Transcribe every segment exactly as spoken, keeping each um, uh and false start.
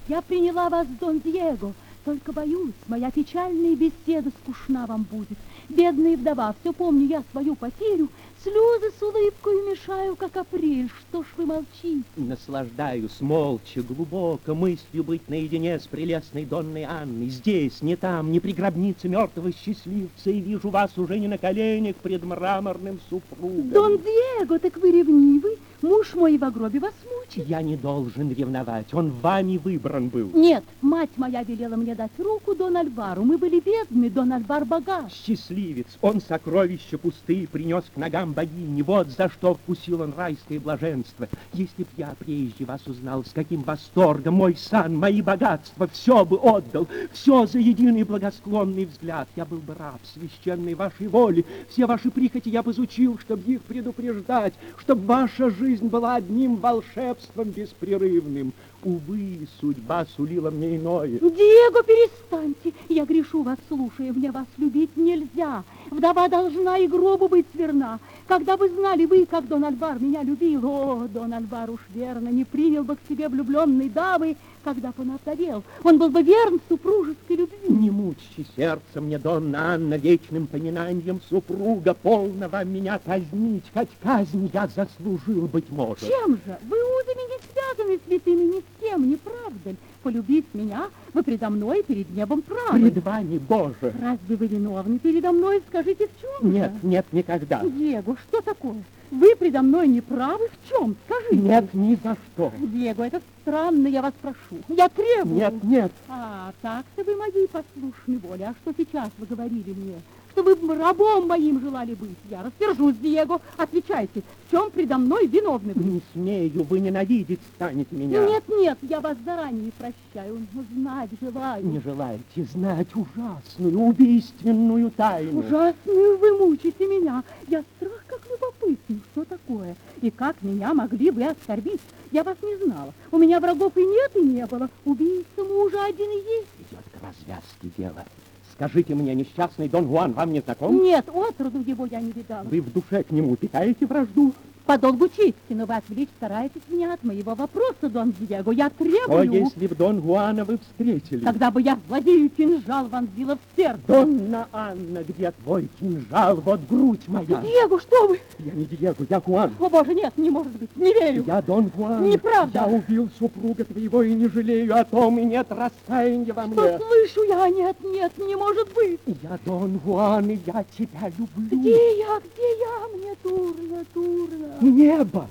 Я приняла вас, Дон Диего. Только боюсь, моя печальная беседа скучна вам будет. Бедная вдова, все помню я свою потерю, слезы с улыбкой мешаю, как апрель. Что ж вы молчите? Наслаждаюсь молча, глубоко мыслью быть наедине с прелестной Донной Анной. Здесь, не там, не при гробнице мертвого счастливца, и вижу вас уже не на коленях пред мраморным супругом. Дон Диего, так вы ревнивый? Муж мой в гробе вас мучит. Я не должен ревновать, он вами выбран был. Нет, мать моя велела мне дать руку Дон Альвару. Мы были бедны, Дон Альвар богат. Счастливец, он сокровища пустые принес к ногам богини. Вот за что вкусил он райское блаженство. Если б я прежде вас узнал, с каким восторгом мой сан, мои богатства, все бы отдал, все за единый благосклонный взгляд. Я был бы раб священной вашей воли. Все ваши прихоти я бы изучил, чтобы их предупреждать, чтобы ваша жизнь была одним волшебством беспрерывным. Увы, судьба сулила мне иное. Диего, перестаньте. Я грешу вас, слушая. Мне вас любить нельзя. Вдова должна и гробу быть верна. Когда бы знали вы, как Дон Альвар меня любил, о, Дон Альвар уж верно не принял бы к себе влюбленной дамы, когда бы он овдовел. Он был бы верн супружеской любви. Не мучьте сердце мне, Донна Анна, вечным поминанием супруга. Полно вам меня казнить, хоть казнь я заслужил, быть может. Чем же? Вы узами не связаны святыми ни с кем, не правда ли? Полюбить меня, вы предо мной перед небом правы. Пред вами, Боже. Разве вы виновны передо мной? Скажите, в чем Нет, же? нет, никогда. Диего, что такое? Вы предо мной не правы? В чем? Скажите. Нет, ни за что. Диего, это странно, я вас прошу. Я требую. Нет, нет. А, так-то вы моей послушной воле. А что сейчас вы говорили мне? Что вы рабом моим желали быть. Я рассержусь, Диего. Отвечайте, в чем предо мной виновны вы? Не смею, вы ненавидеть станете меня. Нет, нет, я вас заранее прощаю, но знать желаю. Не желаете знать ужасную, убийственную тайну. Ужасную вы мучите меня. Я страх как любопытный. Что такое? И как меня могли вы оскорбить? Я вас не знала. У меня врагов и нет, и не было. Убийца мужа один и есть. Идет к развязке дело. Скажите мне, несчастный Дон Жуан вам не знаком? Нет, отроду его я не видала. Вы в душе к нему питаете вражду? По долгу чести, но вы отвлечь стараетесь меня от моего вопроса, Дон Диего. Я Что, требую... если б Дон Жуана вы встретили? Когда бы я злодею кинжал вонзила в сердце. Донна Анна, где твой кинжал? Вот грудь моя. Диего, что вы? Я не Диего, я Жуан. О, Боже, нет, не может быть, не верю. Я Дон Жуан. Неправда. Я убил супруга твоего и не жалею о том, и нет раскаяния во мне. Что слышу я? Нет, нет, не может быть. Я Дон Жуан, и я тебя люблю. Где я, где я? Мне дурно, дурно. Небо!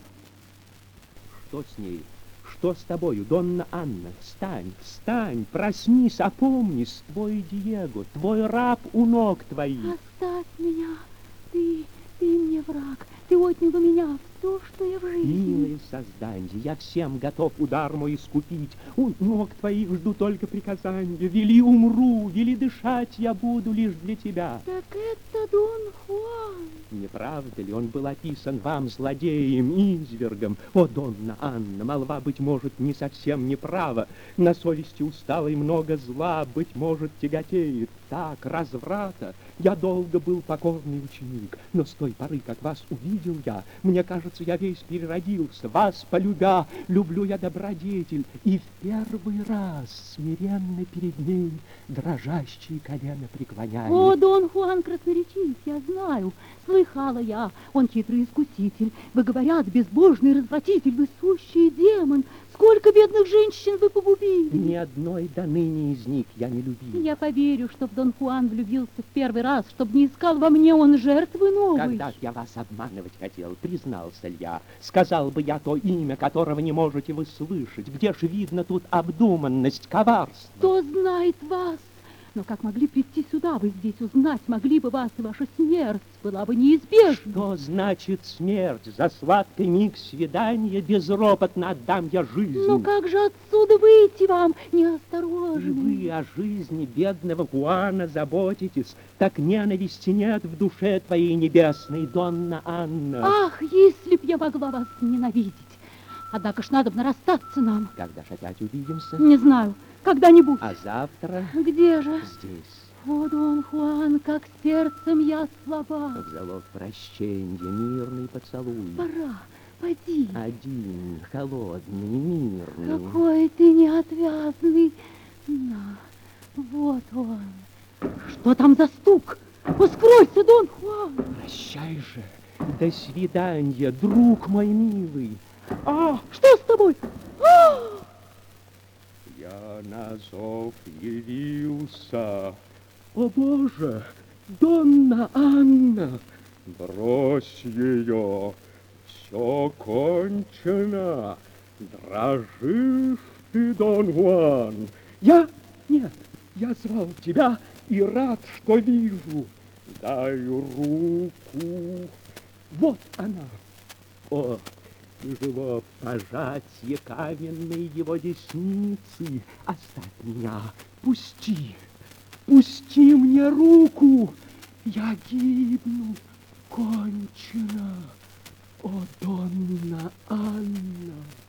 Что с ней? Что с тобою, Донна Анна? Встань, встань, проснись, опомнись, твой Диего, твой раб у ног твоих. Оставь меня, ты, ты мне враг, ты отнял у меня все, что я в жизни. Милое создание, я всем готов удар мой искупить. У ног твоих жду только приказания. Вели умру, вели дышать я буду лишь для тебя. Так это Дон Хуан. Не правда ли, он был описан вам злодеем, извергом? О, Донна Анна, молва, быть может, не совсем неправа. На совести усталой много зла, быть может, тяготеет. Так, разврата. Я долго был покорный ученик, но с той поры, как вас увидел я, мне кажется, я весь переродился. Вас полюбя, люблю я добродетель, и в первый раз смиренно перед ней дрожащие колено преклоняю. О, Дон Хуан красноречив, я знаю, слыхала я, он хитрый искуситель. Вы говорят, безбожный развратитель, вы сущий демон. Сколько бедных женщин вы погубили? Ни одной до ныне из них я не любил. Я поверю, что в Дон Хуан влюбился в первый раз, чтобы не искал во мне он жертвы новой. Когда я вас обманывать хотел, признался ли я, сказал бы я то имя, которого не можете вы слышать. Где же видно тут обдуманность, коварство? Кто знает вас? Но как могли прийти сюда, вы здесь узнать могли бы вас, и ваша смерть была бы неизбежна. Что значит смерть? За сладкий миг свидания безропотно отдам я жизнь. Но как же отсюда выйти вам, И неосторожно? вы о жизни бедного Хуана заботитесь, так ненависти нет в душе твоей небесной, Донна Анна. Ах, если б я могла вас ненавидеть. Однако ж надо бы расстаться нам. Когда ж опять увидимся? Не знаю, когда-нибудь. А завтра Где же? здесь. О, Дон Хуан, как сердцем я слаба. В залог прощенья, мирный поцелуй. Пора, господин. Один, холодный, мирный. Какой ты неотвязный. На, вот он. Что там за стук?Ускройся, Дон Хуан. Прощай же. До свидания, друг мой милый. А, что с тобой? А! Я на зов явился. О, Боже, Донна Анна! Брось ее, все кончено. Дрожишь ты, Дон Хуан. Я? Нет, я звал тебя и рад, что вижу. Дай руку. Вот она. О, тяжело пожатие каменной его десницы. Оставь меня, пусти, пусти мне руку. Я гибну, кончено. О, Донна Анна!